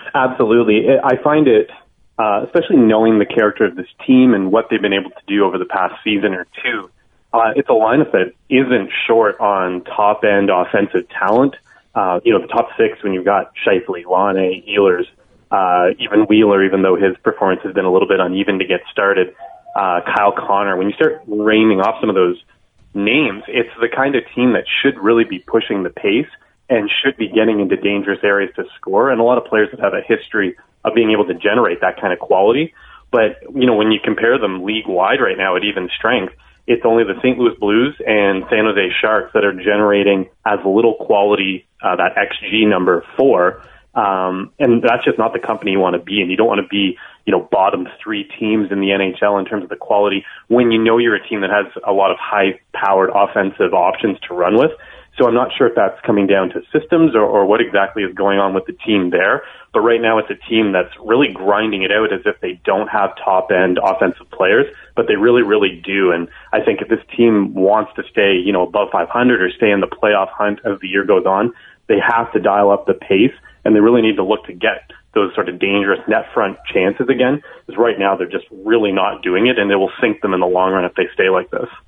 Absolutely. I find it, especially knowing the character of this team and what they've been able to do over the past season or two, it's a lineup that isn't short on top-end offensive talent. The top six, when you've got Scheifele, Laine, Ehlers, even Wheeler, even though his performance has been a little bit uneven to get started, Kyle Connor, when you start naming off some of those names, it's the kind of team that should really be pushing the pace and should be getting into dangerous areas to score. And a lot of players that have a history of being able to generate that kind of quality. But, when you compare them league-wide right now at even strength, it's only the St. Louis Blues and San Jose Sharks that are generating as little quality, that XG number 4. And that's just not the company you want to be in. You don't want to be, bottom 3 teams in the NHL in terms of the quality when you're a team that has a lot of high-powered offensive options to run with. So I'm not sure if that's coming down to systems or what exactly is going on with the team there. But right now it's a team that's really grinding it out as if they don't have top-end offensive players, but they really, really do. And I think if this team wants to stay, above 500 or stay in the playoff hunt as the year goes on, they have to dial up the pace, and they really need to look to get those sort of dangerous net front chances again, because right now they're just really not doing it, and it will sink them in the long run if they stay like this.